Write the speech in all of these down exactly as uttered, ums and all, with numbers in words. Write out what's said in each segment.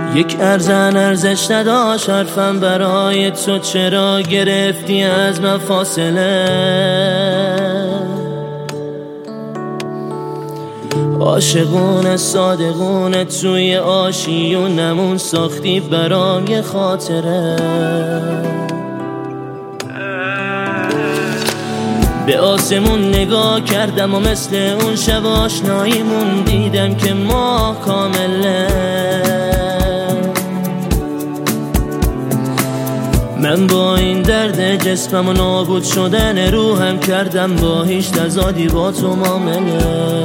یک ارزن ارزش نداشت حرفم برای تو، چرا گرفتی از من فاصله؟ عاشقونه صادقونه توی آشیونمون ساختی برام یه خاطره. به آسمون نگاه کردم و مثل اون شب آشناییمون دیدم که ما کامله. من با این درد جسمم و نابود شدن روحم کردم با هیچ تضادی با تو معامله.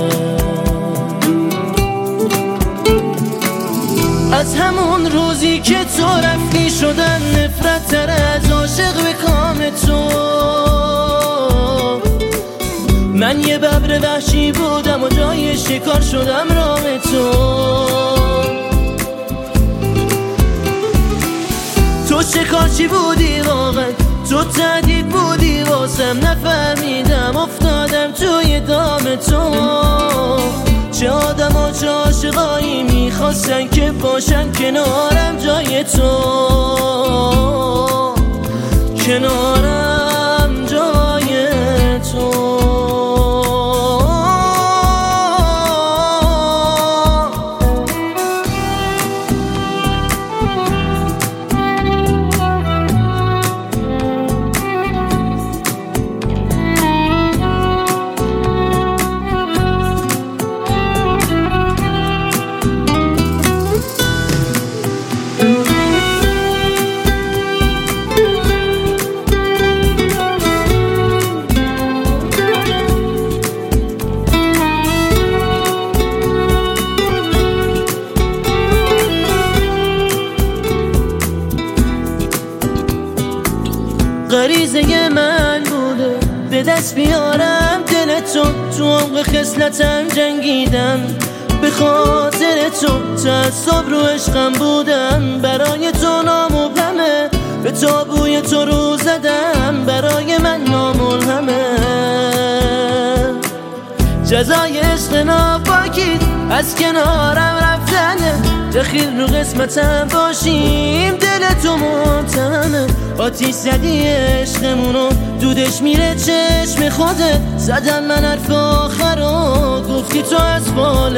از همون روزی که تو رفتی شدن نفرت تر از عاشق به کام تو. من یه ببر وحشی بودم و جای شکار شدم رام تو. تو شکارچی بودی واقعا، تو تهدید بودی واسم، نفهمیدم افتادم توی دام تو. چه آدم و چه عاشقایی میخواستن که باشن کنارم جای تو، کنارم جای تو. غریزه من بوده به دست بیارم دل تو، تو عمق خصلتم جنگیدم به خاطر تو. تعصب رو عشقم بودم برای تو نامبهمه، به تابوی تو رو زدم برای من ناملهمه. جزای عشق ناپاکیت از کنارم رفتنه، دخیل رو قسمتم باشیم دل تو متهمه. آتیش زدی عشقمونو دودش میره چشم خودت، زدم من حرف آخرو گفتی تو از بال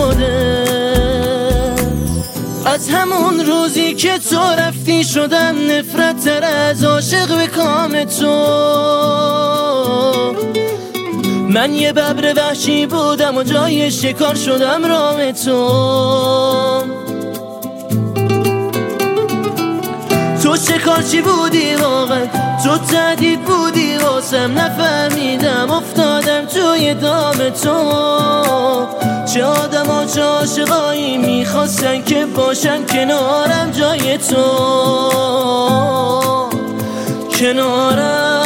خودت. از همون روزی که تو رفتی شدم نفرت تر از عاشق به کام تو. من یه ببر وحشی بودم و جای شکار شدم رام تو. تو شکارچی بودی واقعا، تو تهدید بودی واسم، نفهمیدم افتادم توی دام تو. چه آدم و چه عاشقایی میخواستن که باشن کنارم جای تو، کنارم